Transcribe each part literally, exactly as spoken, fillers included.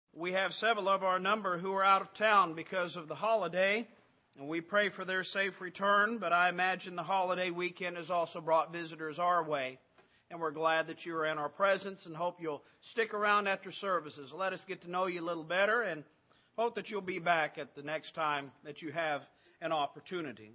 We have several of our number who are out of town because of the holiday, and we pray for their safe return, but I imagine the holiday weekend has also brought visitors our way, and we're glad that you are in our presence and hope you'll stick around after services. Let us get to know you a little better and hope that you'll be back at the next time that you have an opportunity.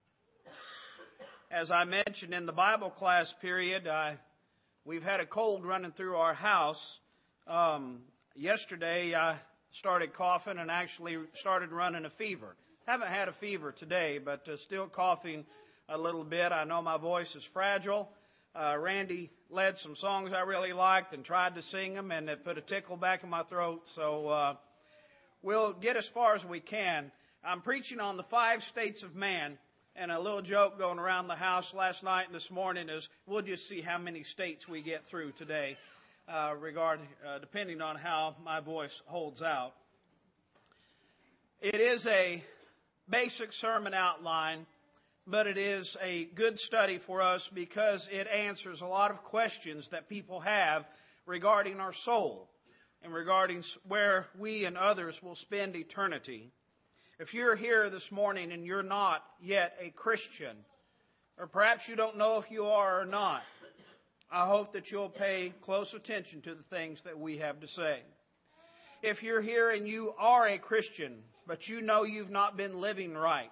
As I mentioned in the Bible class period, I, we've had a cold running through our house. Um, Yesterday, I started coughing and actually started running a fever. Haven't had a fever today, but uh, still coughing a little bit. I know my voice is fragile. Uh, Randy led some songs I really liked and tried to sing them, and it put a tickle back in my throat. So uh, we'll get as far as we can. I'm preaching on the five states of man, and a little joke going around the house last night and this morning is we'll just see how many states we get through today. Uh, regarding, uh, depending on how my voice holds out. It is a basic sermon outline, but it is a good study for us because it answers a lot of questions that people have regarding our soul and regarding where we and others will spend eternity. If you're here this morning and you're not yet a Christian, or perhaps you don't know if you are or not, I hope that you'll pay close attention to the things that we have to say. If you're here and you are a Christian, but you know you've not been living right,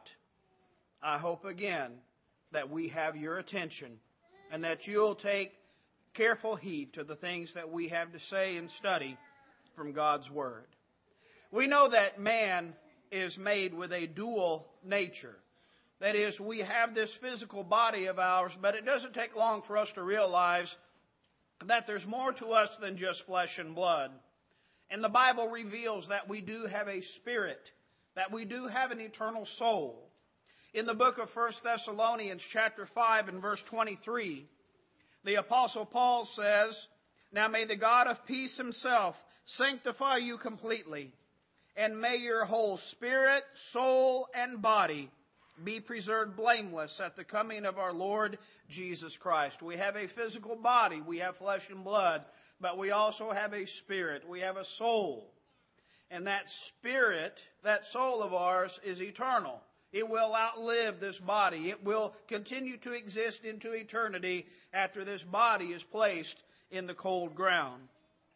I hope again that we have your attention and that you'll take careful heed to the things that we have to say and study from God's Word. We know that man is made with a dual nature. That is, we have this physical body of ours, but it doesn't take long for us to realize that there's more to us than just flesh and blood. And the Bible reveals that we do have a spirit, that we do have an eternal soul. In the book of First Thessalonians chapter five and verse twenty-three, the Apostle Paul says, "Now may the God of peace himself sanctify you completely, and may your whole spirit, soul, and body be preserved blameless at the coming of our Lord Jesus Christ." We have a physical body, we have flesh and blood, but we also have a spirit, we have a soul. And that spirit, that soul of ours is eternal. It will outlive this body. It will continue to exist into eternity after this body is placed in the cold ground.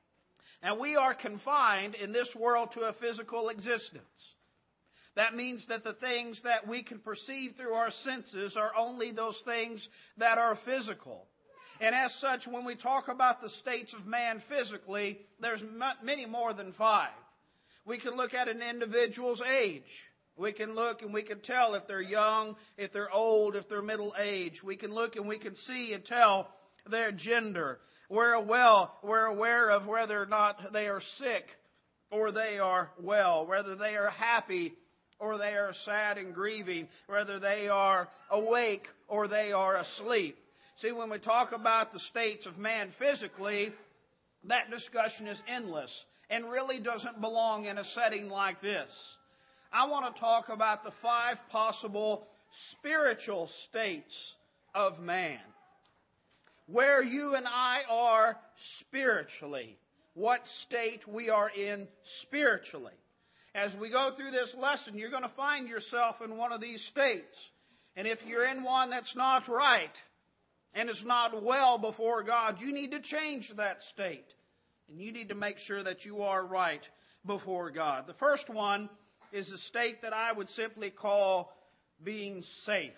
And we are confined in this world to a physical existence. That means that the things that we can perceive through our senses are only those things that are physical. And as such, when we talk about the states of man physically, there's many more than five. We can look at an individual's age. We can look and we can tell if they're young, if they're old, if they're middle age. We can look and we can see and tell their gender. We're well, we're aware of whether or not they are sick or they are well, whether they are happy or they are sad and grieving, whether they are awake or they are asleep. See, when we talk about the states of man physically, that discussion is endless and really doesn't belong in a setting like this. I want to talk about the five possible spiritual states of man. Where you and I are spiritually, what state we are in spiritually. As we go through this lesson, you're going to find yourself in one of these states. And if you're in one that's not right and is not well before God, you need to change that state. And you need to make sure that you are right before God. The first one is a state that I would simply call being safe.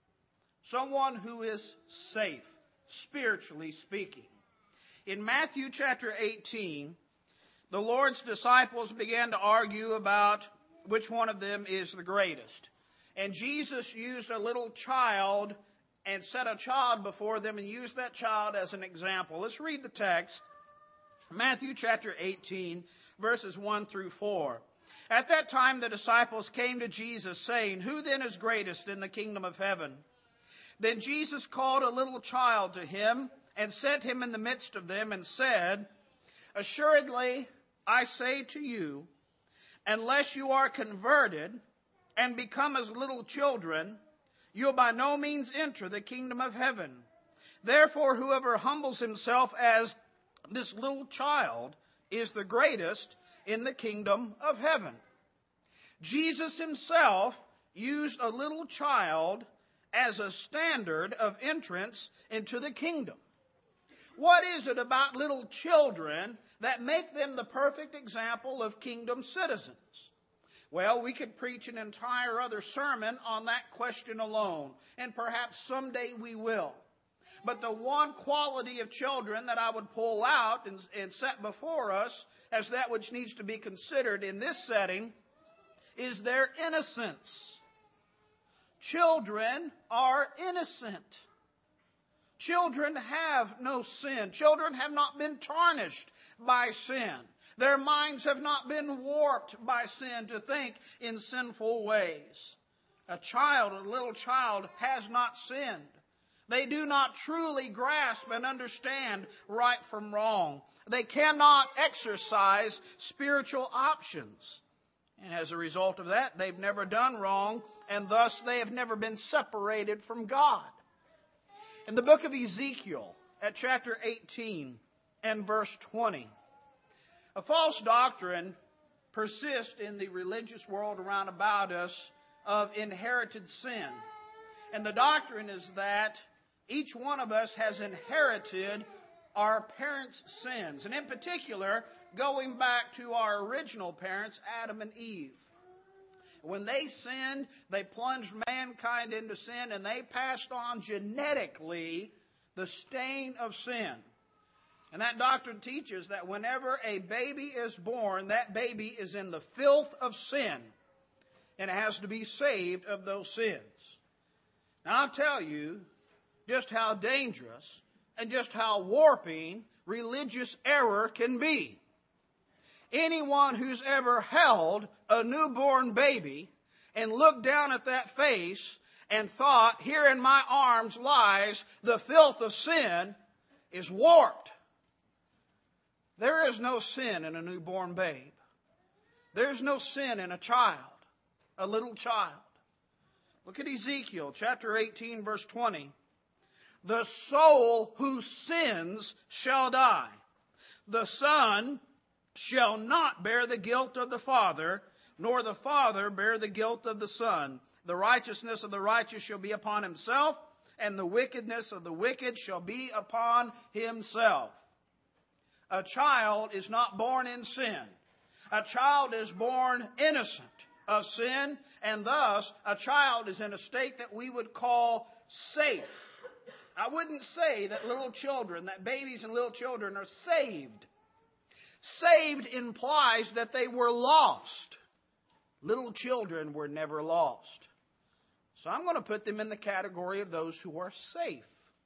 Someone who is safe, spiritually speaking. In Matthew chapter eighteen, the Lord's disciples began to argue about which one of them is the greatest. And Jesus used a little child and set a child before them and used that child as an example. Let's read the text. Matthew chapter eighteen, verses one through four. "At that time the disciples came to Jesus, saying, 'Who then is greatest in the kingdom of heaven?' Then Jesus called a little child to him and set him in the midst of them and said, 'Assuredly, I say to you, unless you are converted and become as little children, you'll by no means enter the kingdom of heaven. Therefore, whoever humbles himself as this little child is the greatest in the kingdom of heaven. Jesus himself used a little child as a standard of entrance into the kingdom. What is it about little children that make them the perfect example of kingdom citizens? Well, we could preach an entire other sermon on that question alone, and perhaps someday we will. But the one quality of children that I would pull out and, and set before us as that which needs to be considered in this setting is their innocence. Children are innocent. Children have no sin. Children have not been tarnished by sin. Their minds have not been warped by sin to think in sinful ways. A child, a little child, has not sinned. They do not truly grasp and understand right from wrong. They cannot exercise spiritual options. And as a result of that, they've never done wrong, and thus they have never been separated from God. In the book of Ezekiel, at chapter eighteen and verse twenty, a false doctrine persists in the religious world around about us of inherited sin. And the doctrine is that each one of us has inherited our parents' sins. And in particular, going back to our original parents, Adam and Eve. When they sinned, they plunged mankind into sin, and they passed on genetically the stain of sin. And that doctrine teaches that whenever a baby is born, that baby is in the filth of sin, and it has to be saved of those sins. Now, I'll tell you just how dangerous and just how warping religious error can be. Anyone who's ever held a newborn baby and looked down at that face and thought, here in my arms lies the filth of sin, is warped. There is no sin in a newborn babe. There's no sin in a child, a little child. Look at Ezekiel chapter eighteen, verse twenty. The soul who sins shall die. The son shall not bear the guilt of the father, nor the father bear the guilt of the son. The righteousness of the righteous shall be upon himself, and the wickedness of the wicked shall be upon himself. A child is not born in sin. A child is born innocent of sin, and thus a child is in a state that we would call safe. I wouldn't say that little children, that babies and little children are saved. Saved implies that they were lost. Little children were never lost. So I'm going to put them in the category of those who are safe.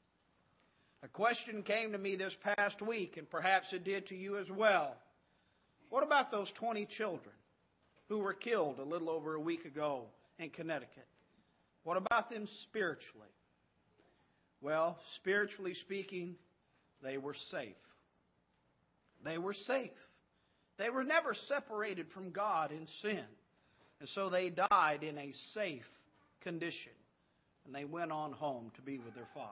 A question came to me this past week, and perhaps it did to you as well. What about those twenty children who were killed a little over a week ago in Connecticut? What about them spiritually? Well, spiritually speaking, they were safe. They were safe. They were never separated from God in sin. And so they died in a safe condition. And they went on home to be with their Father.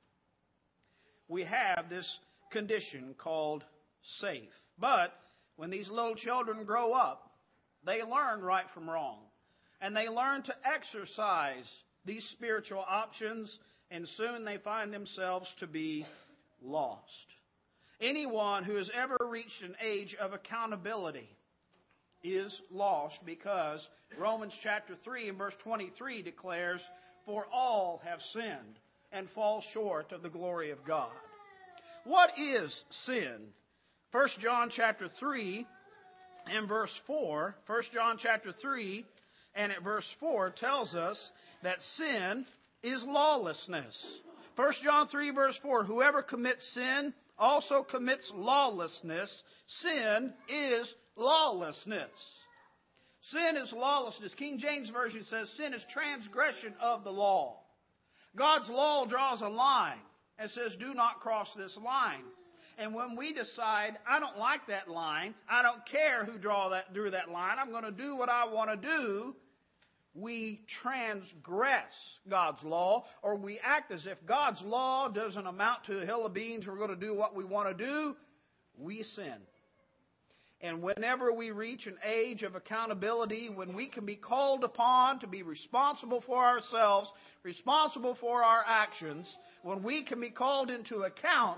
We have this condition called safe. But when these little children grow up, they learn right from wrong. And they learn to exercise these spiritual options, and soon they find themselves to be lost. Anyone who has ever reached an age of accountability is lost, because Romans chapter three and verse twenty-three declares, "For all have sinned and fall short of the glory of God." What is sin? First John chapter three and verse four, First John chapter three and at verse four tells us that sin is lawlessness. First John three verse four, "Whoever commits sin also commits lawlessness." Sin is lawlessness. Sin is lawlessness. King James Version says sin is transgression of the law. God's law draws a line and says, do not cross this line. And when we decide, I don't like that line, I don't care who draw that, drew that line, I'm going to do what I want to do, we transgress God's law, or we act as if God's law doesn't amount to a hill of beans, we're going to do what we want to do, we sin. And whenever we reach an age of accountability, when we can be called upon to be responsible for ourselves, responsible for our actions, when we can be called into account,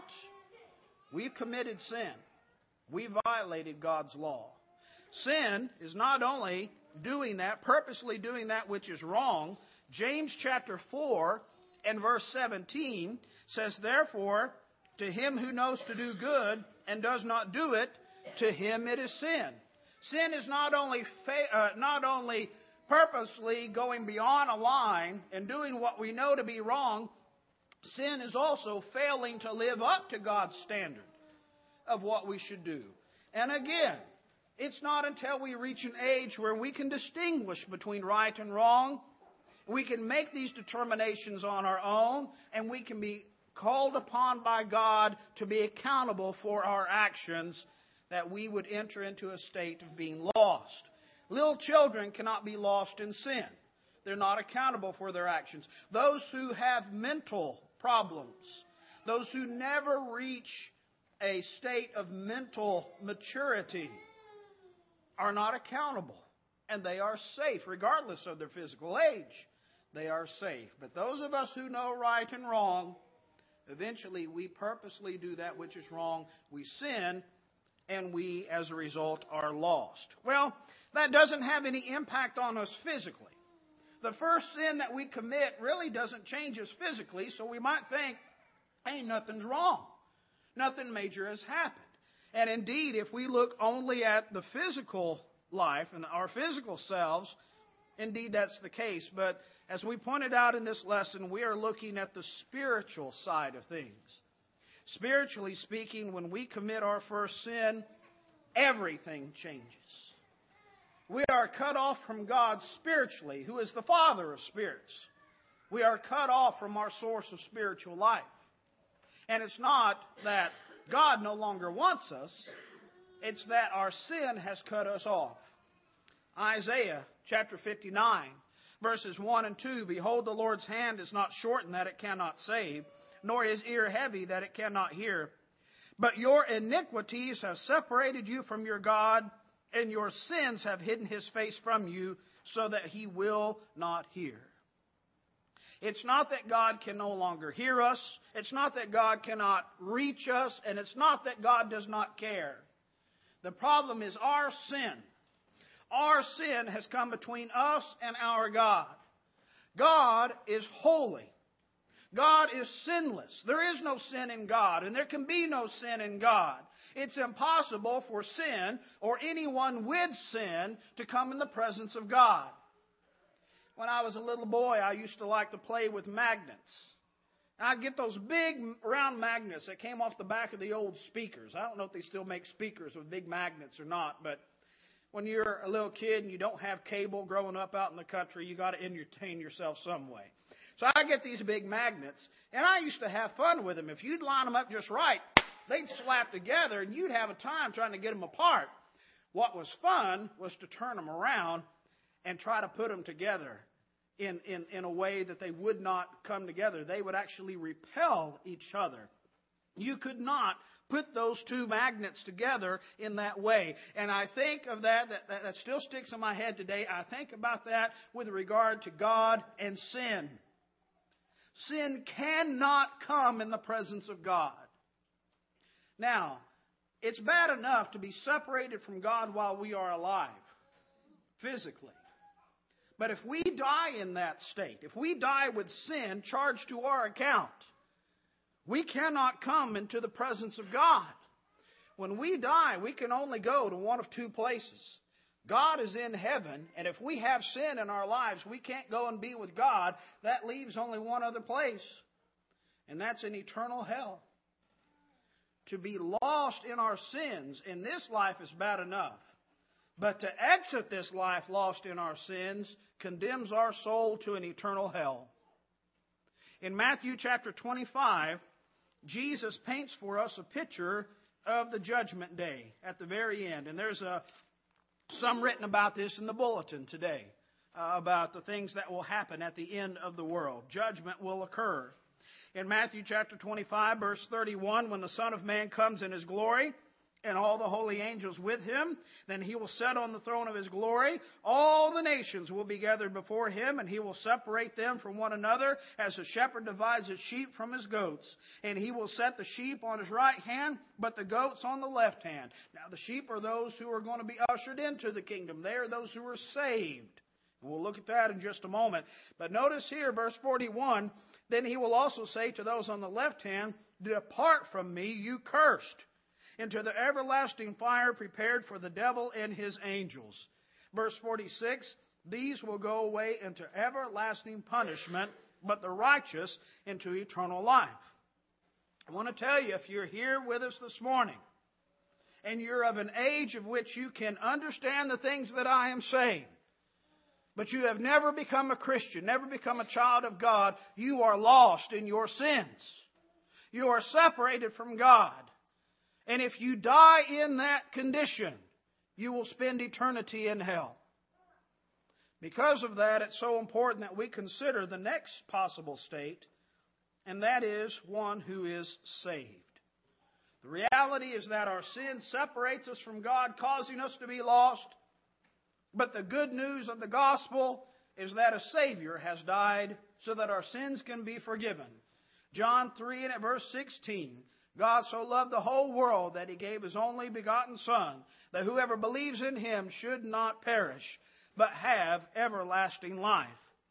we've committed sin. We violated God's law. Sin is not only doing that, purposely doing that which is wrong. James chapter four and verse seventeen says, therefore, to him who knows to do good and does not do it, to him it is sin. Sin is not only fa- uh, not only purposely going beyond a line and doing what we know to be wrong. Sin is also failing to live up to God's standard of what we should do. And again, it's not until we reach an age where we can distinguish between right and wrong, we can make these determinations on our own, and we can be called upon by God to be accountable for our actions, that we would enter into a state of being lost. Little children cannot be lost in sin. They're not accountable for their actions. Those who have mental problems, those who never reach a state of mental maturity, are not accountable. And they are safe, regardless of their physical age. They are safe. But those of us who know right and wrong, eventually we purposely do that which is wrong. We sin, and we, as a result, are lost. Well, that doesn't have any impact on us physically. The first sin that we commit really doesn't change us physically, so we might think, hey, nothing's wrong. Nothing major has happened. And indeed, if we look only at the physical life and our physical selves, indeed that's the case. But as we pointed out in this lesson, we are looking at the spiritual side of things. Spiritually speaking, when we commit our first sin, everything changes. We are cut off from God spiritually, who is the Father of spirits. We are cut off from our source of spiritual life. And it's not that God no longer wants us, it's that our sin has cut us off. Isaiah chapter fifty-nine, verses one and two, behold, the Lord's hand is not shortened that it cannot save, nor his ear heavy that it cannot hear. But your iniquities have separated you from your God, and your sins have hidden his face from you, so that he will not hear. It's not that God can no longer hear us. It's not that God cannot reach us. And it's not that God does not care. The problem is our sin. Our sin has come between us and our God. God is holy. God is sinless. There is no sin in God, and there can be no sin in God. It's impossible for sin or anyone with sin to come in the presence of God. When I was a little boy, I used to like to play with magnets. I'd get those big round magnets that came off the back of the old speakers. I don't know if they still make speakers with big magnets or not, but when you're a little kid and you don't have cable growing up out in the country, you got to entertain yourself some way. So I get these big magnets, and I used to have fun with them. If you'd line them up just right, they'd slap together, and you'd have a time trying to get them apart. What was fun was to turn them around and try to put them together in, in, in a way that they would not come together. They would actually repel each other. You could not put those two magnets together in that way. And I think of that, that, that, that still sticks in my head today. I think about that with regard to God and sin. Sin cannot come in the presence of God. Now, it's bad enough to be separated from God while we are alive, physically. But if we die in that state, if we die with sin charged to our account, we cannot come into the presence of God. When we die, we can only go to one of two places. God is in heaven, and if we have sin in our lives, we can't go and be with God. That leaves only one other place, and that's in eternal hell. To be lost in our sins in this life is bad enough. But to exit this life lost in our sins condemns our soul to an eternal hell. In Matthew chapter twenty-five, Jesus paints for us a picture of the judgment day at the very end. And there's a, some written about this in the bulletin today, uh, about the things that will happen at the end of the world. Judgment will occur. In Matthew chapter twenty-five, verse thirty-one, when the Son of Man comes in his glory, and all the holy angels with him. Then he will sit on the throne of his glory. All the nations will be gathered before him, and he will separate them from one another, as a shepherd divides his sheep from his goats. And he will set the sheep on his right hand, but the goats on the left hand. Now the sheep are those who are going to be ushered into the kingdom. They are those who are saved. And we'll look at that in just a moment. But notice here, verse forty-one, then he will also say to those on the left hand, depart from me, you cursed, into the everlasting fire prepared for the devil and his angels. Verse forty-six, these will go away into everlasting punishment, but the righteous into eternal life. I want to tell you, if you're here with us this morning, and you're of an age of which you can understand the things that I am saying, but you have never become a Christian, never become a child of God, you are lost in your sins. You are separated from God. And if you die in that condition, you will spend eternity in hell. Because of that, it's so important that we consider the next possible state, and that is one who is saved. The reality is that our sin separates us from God, causing us to be lost. But the good news of the gospel is that a Savior has died so that our sins can be forgiven. John three and at verse sixteen, God so loved the whole world that He gave His only begotten Son, that whoever believes in Him should not perish, but have everlasting life.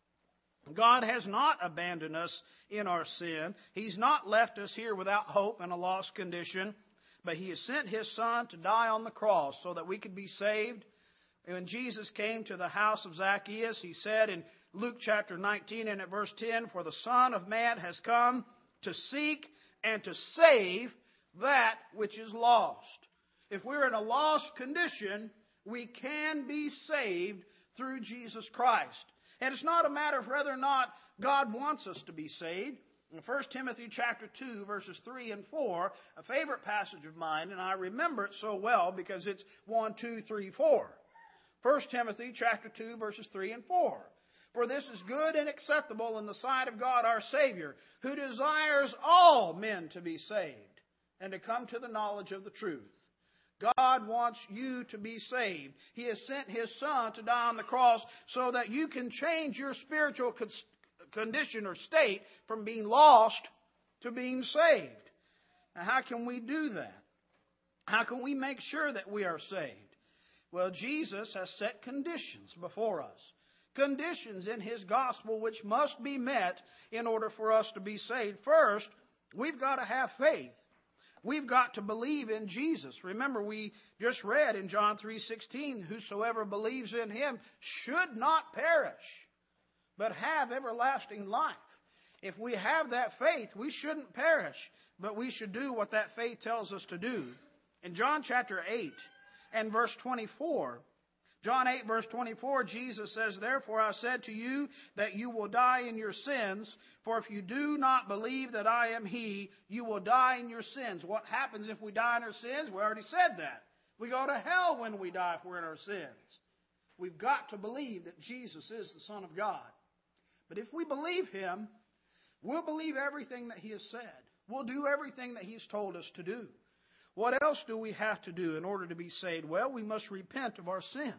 God has not abandoned us in our sin. He's not left us here without hope in a lost condition, but He has sent His Son to die on the cross so that we could be saved. When Jesus came to the house of Zacchaeus, He said in Luke chapter nineteen and at verse ten, for the Son of Man has come to seek and to save that which is lost. If we're in a lost condition, we can be saved through Jesus Christ. And it's not a matter of whether or not God wants us to be saved. In First Timothy chapter two, verses three and four, a favorite passage of mine, and I remember it so well because it's one, two, three, four. First Timothy chapter two, verses three and four. For this is good and acceptable in the sight of God our Savior, who desires all men to be saved and to come to the knowledge of the truth. God wants you to be saved. He has sent His Son to die on the cross so that you can change your spiritual condition or state from being lost to being saved. Now, how can we do that? How can we make sure that we are saved? Well, Jesus has set conditions before us. Conditions in His gospel which must be met in order for us to be saved. First, we've got to have faith. We've got to believe in Jesus. Remember, we just read in John three sixteen, whosoever believes in Him should not perish, but have everlasting life. If we have that faith, we shouldn't perish, but we should do what that faith tells us to do. In John chapter eight and verse twenty-four, John eight, verse twenty-four, Jesus says, therefore I said to you that you will die in your sins, for if you do not believe that I am He, you will die in your sins. What happens if we die in our sins? We already said that. We go to hell when we die if we're in our sins. We've got to believe that Jesus is the Son of God. But if we believe Him, we'll believe everything that He has said. We'll do everything that He's told us to do. What else do we have to do in order to be saved? Well, we must repent of our sins.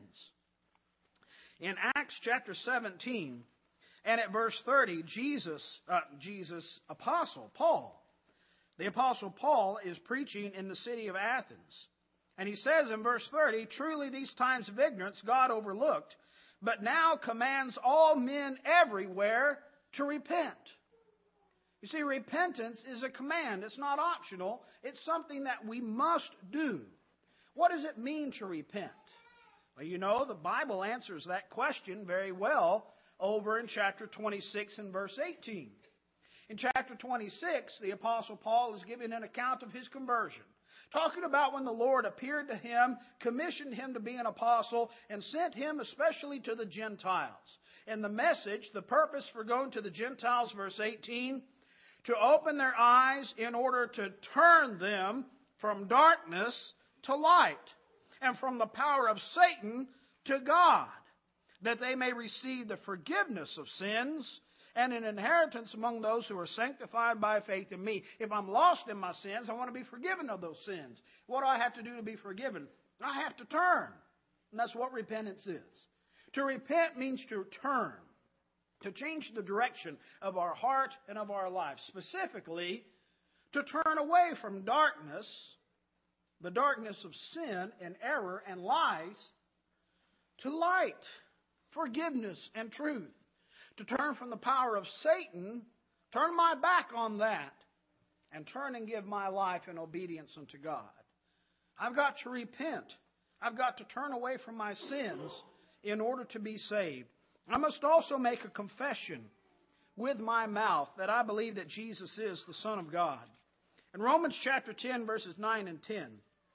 In Acts chapter seventeen and at verse thirty, Jesus, uh, Jesus' apostle, Paul, the apostle Paul is preaching in the city of Athens. And he says in verse thirty, truly these times of ignorance God overlooked, but now commands all men everywhere to repent. You see, repentance is a command. It's not optional. It's something that we must do. What does it mean to repent? Well, you know, the Bible answers that question very well over in chapter twenty-six and verse eighteen. In chapter twenty-six, the Apostle Paul is giving an account of his conversion, talking about when the Lord appeared to him, commissioned him to be an apostle, and sent him especially to the Gentiles. And the message, the purpose for going to the Gentiles, verse eighteen, to open their eyes in order to turn them from darkness to light, and from the power of Satan to God, that they may receive the forgiveness of sins and an inheritance among those who are sanctified by faith in me. If I'm lost in my sins, I want to be forgiven of those sins. What do I have to do to be forgiven? I have to turn. And that's what repentance is. To repent means to turn, to change the direction of our heart and of our life. Specifically, to turn away from darkness, the darkness of sin and error and lies, to light, forgiveness and truth. To turn from the power of Satan, turn my back on that, and turn and give my life in obedience unto God. I've got to repent. I've got to turn away from my sins in order to be saved. I must also make a confession with my mouth that I believe that Jesus is the Son of God. In Romans chapter ten, verses nine and ten,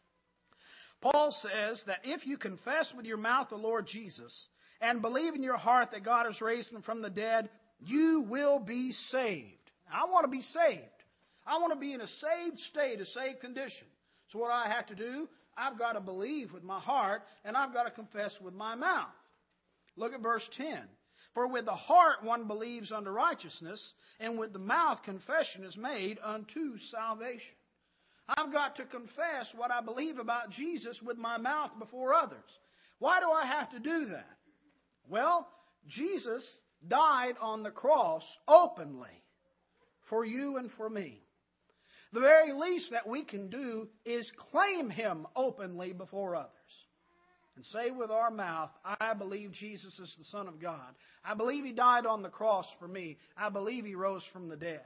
Paul says that if you confess with your mouth the Lord Jesus and believe in your heart that God has raised him from the dead, you will be saved. I want to be saved. I want to be in a saved state, a saved condition. So what do I have to do? I've got to believe with my heart, and I've got to confess with my mouth. Look at verse ten. For with the heart one believes unto righteousness, and with the mouth confession is made unto salvation. I've got to confess what I believe about Jesus with my mouth before others. Why do I have to do that? Well, Jesus died on the cross openly for you and for me. The very least that we can do is claim him openly before others. And say with our mouth, I believe Jesus is the Son of God. I believe he died on the cross for me. I believe he rose from the dead.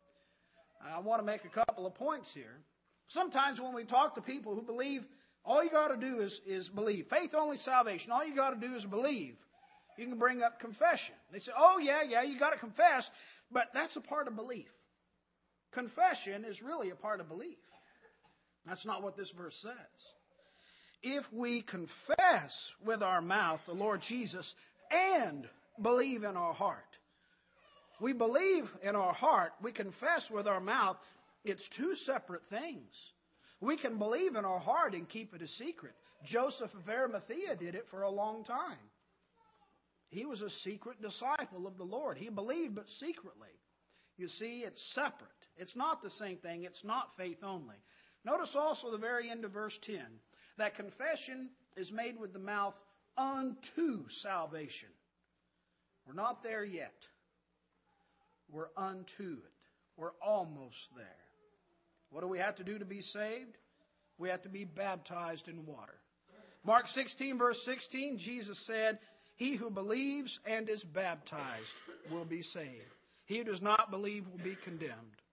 I want to make a couple of points here. Sometimes when we talk to people who believe, all you got to do is, is believe. Faith only salvation. All you got to do is believe. You can bring up confession. They say, oh yeah, yeah, you got to confess, but that's a part of belief. Confession is really a part of belief. That's not what this verse says. If we confess with our mouth the Lord Jesus and believe in our heart, we believe in our heart, we confess with our mouth, it's two separate things. We can believe in our heart and keep it a secret. Joseph of Arimathea did it for a long time. He was a secret disciple of the Lord. He believed, but secretly. You see, it's separate. It's not the same thing. It's not faith only. Notice also the very end of verse ten, that confession is made with the mouth unto salvation. We're not there yet. We're unto it. We're almost there. What do we have to do to be saved? We have to be baptized in water. Mark sixteen, verse sixteen, Jesus said, he who believes and is baptized will be saved. He who does not believe will be condemned.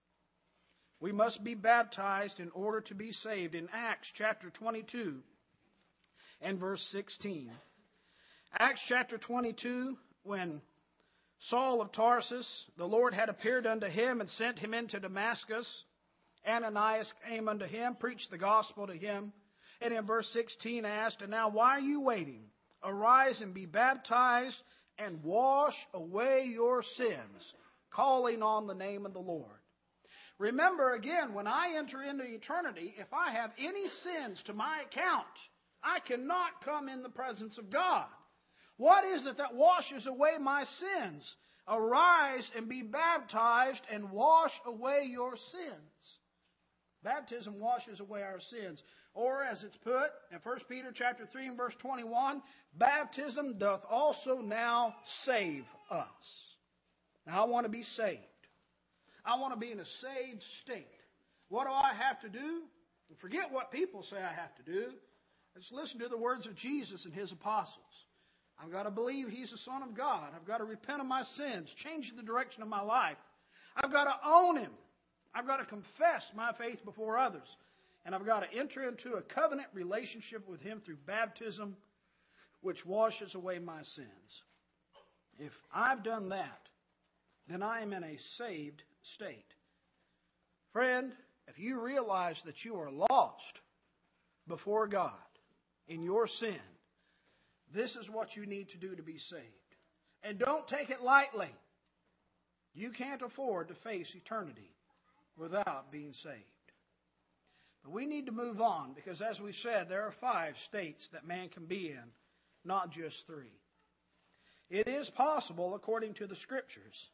We must be baptized in order to be saved. In Acts chapter twenty-two and verse sixteen. Acts chapter twenty-two, when Saul of Tarsus, the Lord had appeared unto him and sent him into Damascus. Ananias came unto him, preached the gospel to him. And in verse sixteen asked, and now why are you waiting? Arise and be baptized and wash away your sins, calling on the name of the Lord. Remember again, when I enter into eternity, if I have any sins to my account, I cannot come in the presence of God. What is it that washes away my sins? Arise and be baptized and wash away your sins. Baptism washes away our sins. Or as it's put in First Peter chapter three and verse twenty-one, baptism doth also now save us. Now I want to be saved. I want to be in a saved state. What do I have to do? Forget what people say I have to do. Let's listen to the words of Jesus and his apostles. I've got to believe he's the Son of God. I've got to repent of my sins, change the direction of my life. I've got to own him. I've got to confess my faith before others. And I've got to enter into a covenant relationship with him through baptism, which washes away my sins. If I've done that, then I am in a saved state. Friend, if you realize that you are lost before God in your sin, this is what you need to do to be saved. And don't take it lightly. You can't afford to face eternity without being saved. But we need to move on because, as we said, there are five states that man can be in, not just three. It is possible, according to the Scriptures,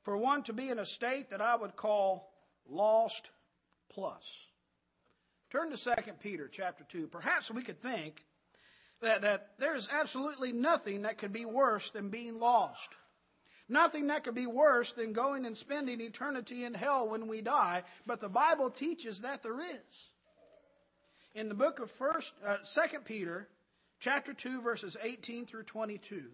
for one to be in a state that I would call lost plus. Turn to Second Peter chapter two. Perhaps we could think that, that there's absolutely nothing that could be worse than being lost. Nothing that could be worse than going and spending eternity in hell when we die. But the Bible teaches that there is. In the book of First, uh, Second Peter, chapter two, verses eighteen through twenty-two,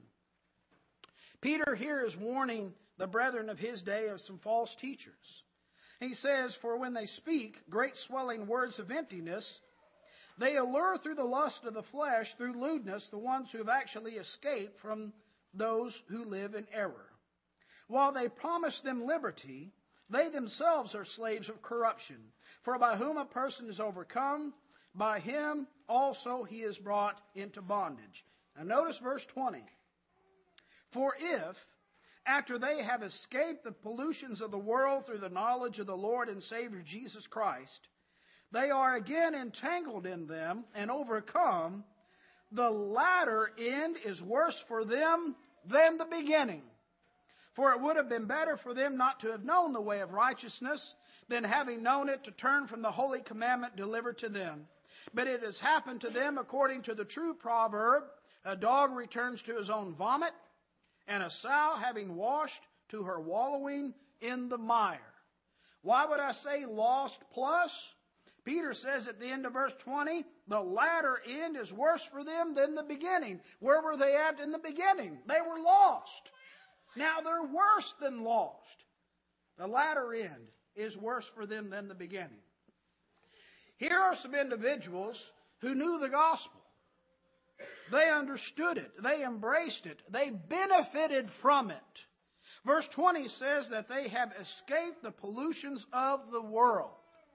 Peter here is warning the brethren of his day of some false teachers. He says, "For when they speak great swelling words of emptiness, they allure through the lust of the flesh, through lewdness, the ones who have actually escaped from those who live in error. While they promise them liberty, they themselves are slaves of corruption. For by whom a person is overcome, by him also he is brought into bondage." Now notice verse twenty. "For if, after they have escaped the pollutions of the world through the knowledge of the Lord and Savior Jesus Christ, they are again entangled in them and overcome, the latter end is worse for them than the beginning. For it would have been better for them not to have known the way of righteousness than having known it to turn from the holy commandment delivered to them. But it has happened to them according to the true proverb, a dog returns to his own vomit, and a sow having washed to her wallowing in the mire." Why would I say lost plus? Peter says at the end of verse twenty, the latter end is worse for them than the beginning. Where were they at in the beginning? They were lost. Now they're worse than lost. The latter end is worse for them than the beginning. Here are some individuals who knew the gospel. They understood it. They embraced it. They benefited from it. Verse twenty says that they have escaped the pollutions of the world.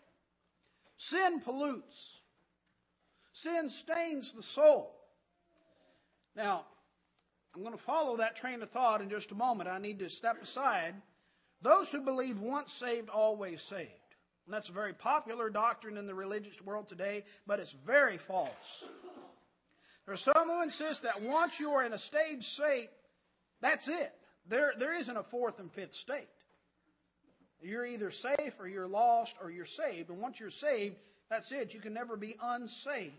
Sin pollutes. Sin stains the soul. Now, I'm going to follow that train of thought in just a moment. I need to step aside. Those who believe once saved, always saved. And that's a very popular doctrine in the religious world today, but it's very false. There are some who insist that once you are in a stage state, that's it. There, there isn't a fourth and fifth state. You're either safe or you're lost or you're saved. And once you're saved, that's it. You can never be unsaved.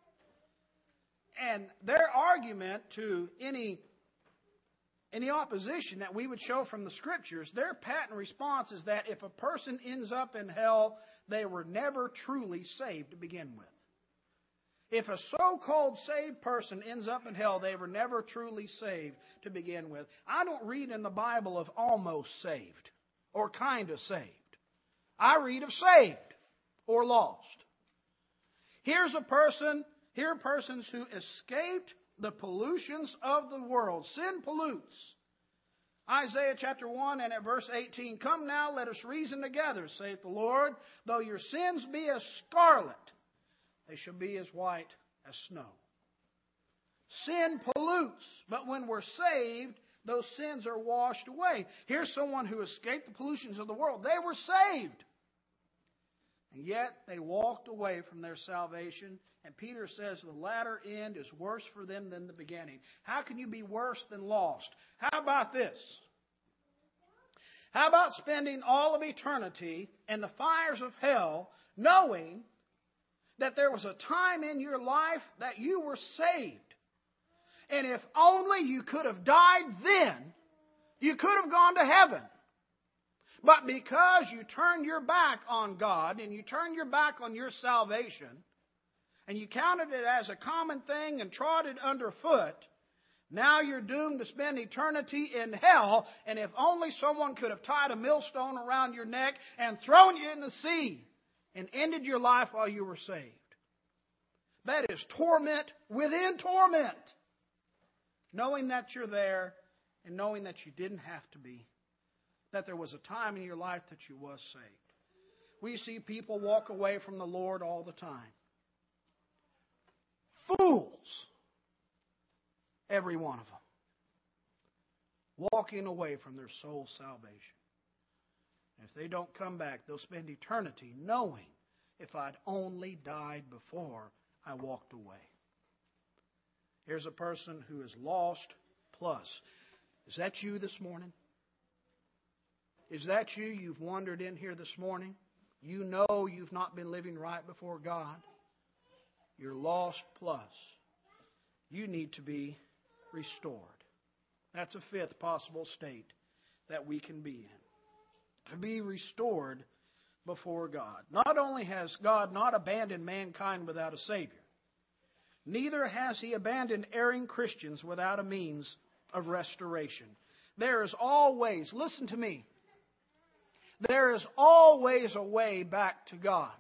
And their argument to any, any opposition that we would show from the Scriptures, their patent response is that if a person ends up in hell, they were never truly saved to begin with. If a so-called saved person ends up in hell, they were never truly saved to begin with. I don't read in the Bible of almost saved or kind of saved. I read of saved or lost. Here's a person, here are persons who escaped the pollutions of the world. Sin pollutes. Isaiah chapter one and at verse eighteen, "Come now, let us reason together, saith the Lord. Though your sins be as scarlet, they shall be as white as snow." Sin pollutes, but when we're saved, those sins are washed away. Here's someone who escaped the pollutions of the world. They were saved. And yet they walked away from their salvation. And Peter says the latter end is worse for them than the beginning. How can you be worse than lost? How about this? How about spending all of eternity in the fires of hell, knowing that there was a time in your life that you were saved? And if only you could have died then, you could have gone to heaven. But because you turned your back on God and you turned your back on your salvation and you counted it as a common thing and trod it underfoot, now you're doomed to spend eternity in hell. And if only someone could have tied a millstone around your neck and thrown you in the sea and ended your life while you were saved. That is torment within torment. Knowing that you're there and knowing that you didn't have to be. That there was a time in your life that you was saved. We see people walk away from the Lord all the time. Fools. Every one of them. Walking away from their soul salvation. And if they don't come back, they'll spend eternity knowing, if I'd only died before I walked away. Here's a person who is lost plus. Is that you this morning? Is that you? You've wandered in here this morning. You know you've not been living right before God. You're lost plus. You need to be restored. That's a fifth possible state that we can be in. To be restored before God. Not only has God not abandoned mankind without a Savior, neither has He abandoned erring Christians without a means of restoration. There is always, listen to me, there is always a way back to God.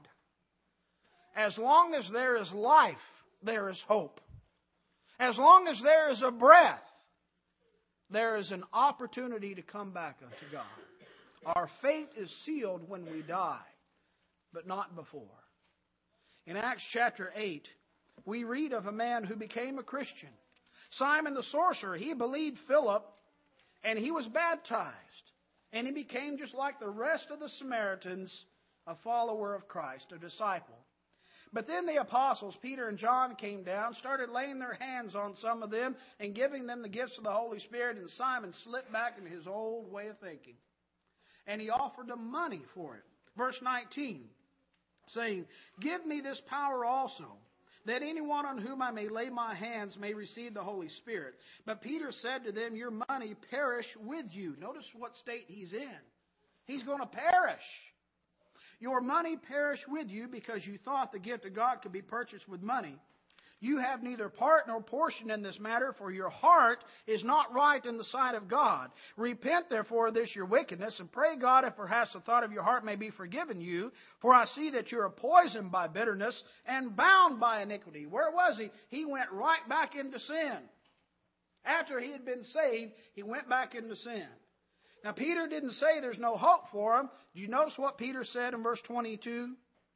As long as there is life, there is hope. As long as there is a breath, there is an opportunity to come back unto God. Our fate is sealed when we die, but not before. In Acts chapter eight, we read of a man who became a Christian. Simon the sorcerer, he believed Philip, and he was baptized. And he became just like the rest of the Samaritans, a follower of Christ, a disciple. But then the apostles, Peter and John, came down, started laying their hands on some of them and giving them the gifts of the Holy Spirit, and Simon slipped back into his old way of thinking. And he offered them money for it. Verse nineteen, saying, "Give me this power also, that anyone on whom I may lay my hands may receive the Holy Spirit." But Peter said to them, "Your money perish with you." Notice what state he's in. He's going to perish. "Your money perish with you because you thought the gift of God could be purchased with money. You have neither part nor portion in this matter, for your heart is not right in the sight of God. Repent therefore of this your wickedness, and pray God if perhaps the thought of your heart may be forgiven you. For I see that you are poisoned by bitterness and bound by iniquity." Where was he? He went right back into sin. After he had been saved, he went back into sin. Now, Peter didn't say there's no hope for him. Do you notice what Peter said in verse twenty-two?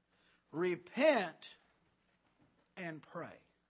Repent and pray.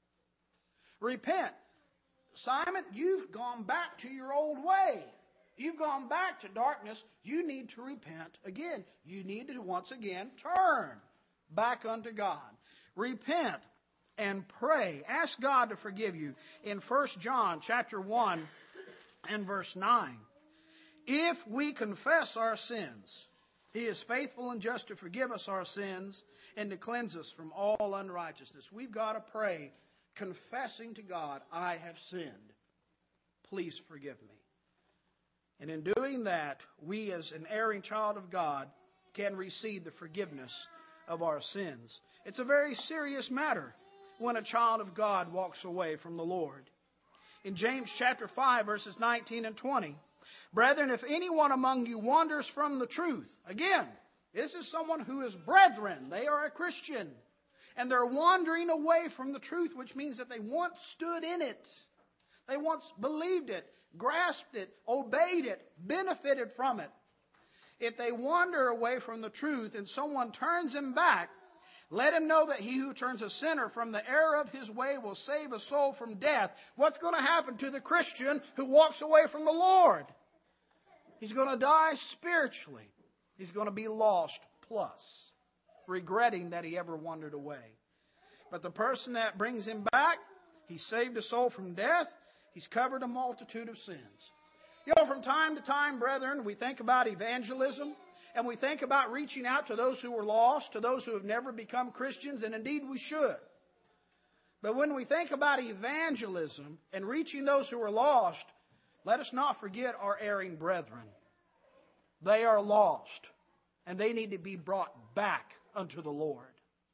Repent. Simon, you've gone back to your old way. You've gone back to darkness. You need to repent again. You need to once again turn back unto God. Repent and pray. Ask God to forgive you. In First John chapter one and verse nine, if we confess our sins, He is faithful and just to forgive us our sins and to cleanse us from all unrighteousness. We've got to pray, confessing to God, "I have sinned. Please forgive me." And in doing that, we as an erring child of God can receive the forgiveness of our sins. It's a very serious matter when a child of God walks away from the Lord. In James chapter five, verses nineteen and twenty, "Brethren, if anyone among you wanders from the truth," again, this is someone who is brethren. They are a Christian. And they're wandering away from the truth, which means that they once stood in it. They once believed it, grasped it, obeyed it, benefited from it. If they wander away from the truth and someone turns them back, let him know that he who turns a sinner from the error of his way will save a soul from death. What's going to happen to the Christian who walks away from the Lord? He's going to die spiritually. He's going to be lost plus, regretting that he ever wandered away. But the person that brings him back, he saved a soul from death. He's covered a multitude of sins. You know, from time to time, brethren, we think about evangelism, and we think about reaching out to those who are lost, to those who have never become Christians, and indeed we should. But when we think about evangelism and reaching those who are lost, let us not forget our erring brethren. They are lost, and they need to be brought back unto the Lord.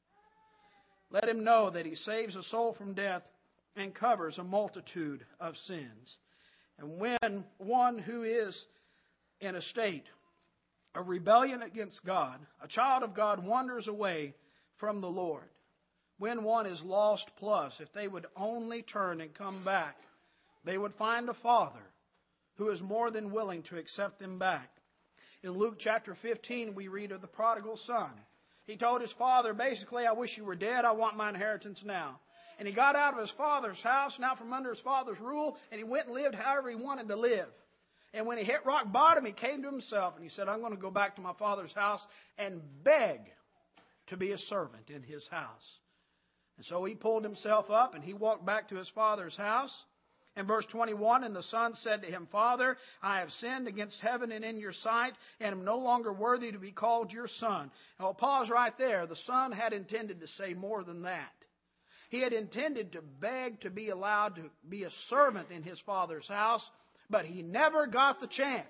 Let him know that He saves a soul from death and covers a multitude of sins. And when one who is in a state of rebellion against God, a child of God wanders away from the Lord, when one is lost plus, if they would only turn and come back, they would find a Father who is more than willing to accept them back. In Luke chapter fifteen, we read of the prodigal son. He told his father, basically, "I wish you were dead. I want my inheritance now." And he got out of his father's house, now from under his father's rule, and he went and lived however he wanted to live. And when he hit rock bottom, he came to himself and he said, "I'm going to go back to my father's house and beg to be a servant in his house." And so he pulled himself up and he walked back to his father's house. In verse twenty-one, and the son said to him, Father, I have sinned against heaven and in your sight, and am no longer worthy to be called your son. Now, I'll pause right there. The son had intended to say more than that. He had intended to beg to be allowed to be a servant in his father's house, but he never got the chance.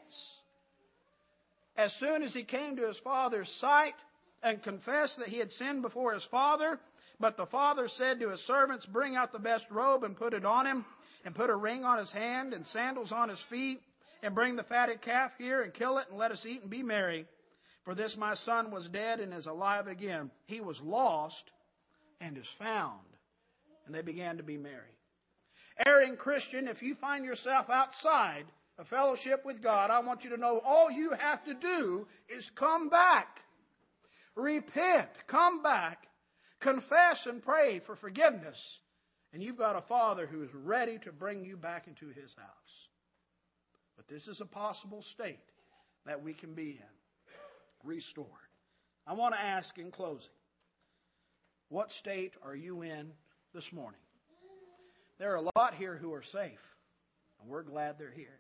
As soon as he came to his father's sight and confessed that he had sinned before his father, but the father said to his servants, Bring out the best robe and put it on him, and put a ring on his hand and sandals on his feet, and bring the fatted calf here and kill it, and let us eat and be merry. For this my son was dead and is alive again. He was lost and is found. And they began to be merry. Erring Christian, if you find yourself outside a fellowship with God, I want you to know all you have to do is come back. Repent. Come back. Confess and pray for forgiveness. And you've got a Father who is ready to bring you back into His house. But this is a possible state that we can be in. Restored. I want to ask in closing, what state are you in this morning? There are a lot here who are safe, and we're glad they're here.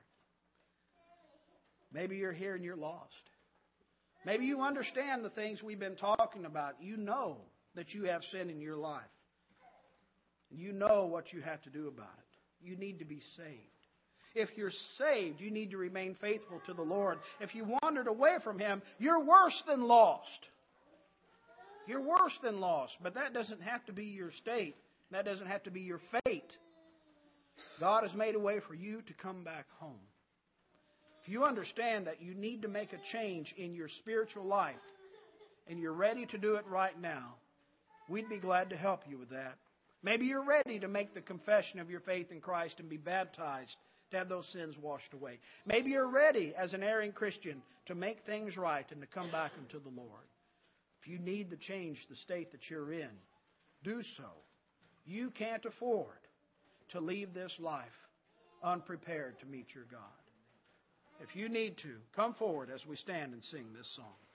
Maybe you're here and you're lost. Maybe you understand the things we've been talking about. You know that you have sin in your life. You know what you have to do about it. You need to be saved. If you're saved, you need to remain faithful to the Lord. If you wandered away from Him, you're worse than lost. You're worse than lost. But that doesn't have to be your state. That doesn't have to be your fate. God has made a way for you to come back home. If you understand that you need to make a change in your spiritual life, and you're ready to do it right now, we'd be glad to help you with that. Maybe you're ready to make the confession of your faith in Christ and be baptized to have those sins washed away. Maybe you're ready as an erring Christian to make things right and to come back unto the Lord. If you need to change the state that you're in, do so. You can't afford to leave this life unprepared to meet your God. If you need to, come forward as we stand and sing this song.